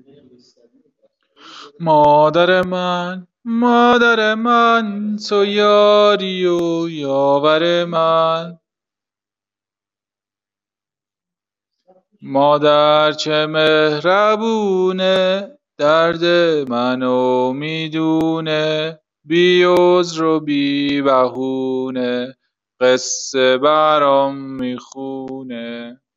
مادر من تو یاری و یاور من. مادر چه مهربونه، درد منو میدونه، بی عذر و بی بهونه قصه برام میخونه.